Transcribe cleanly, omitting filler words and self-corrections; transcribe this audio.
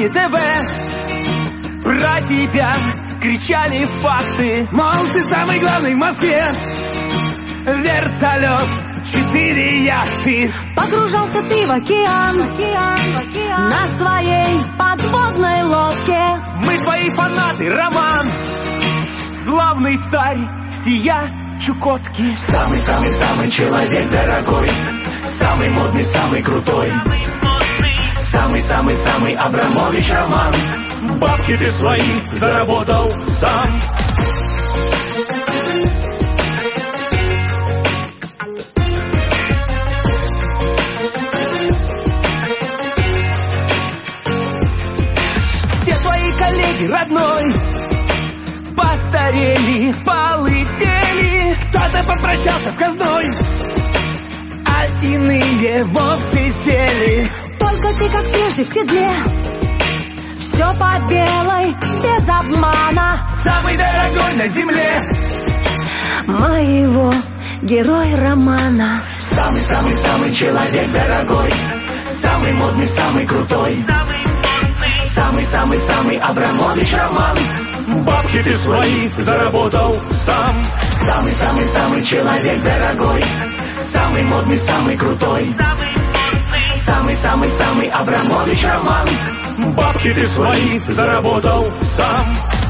экране ТВ про тебя кричали факты, мол, ты самый главный в Москве. Вертолет, 4 яхты. Погружался ты в океан, на своей подводной лодке. Мы твои фанаты, Роман, славный царь всея Чукотки. Самый-самый-самый человек дорогой, самый модный, самый крутой, самый-самый-самый Абрамович Роман. Бабки ты свои заработал сам. Все твои коллеги, родной, постарели, полысели. Кто-то попрощался с казной, а иные вовсе сели. Только ты, как прежде, в седле, все по белой, без обмана. Самый дорогой на земле моего герой романа. Самый-самый-самый человек дорогой, самый модный, самый крутой, самый-самый-самый Абрамович Роман. Бабки ты свои заработал сам. Самый-самый-самый человек дорогой, самый модный, самый крутой, самый-самый-самый Абрамович Роман. Бабки ты свои заработал сам.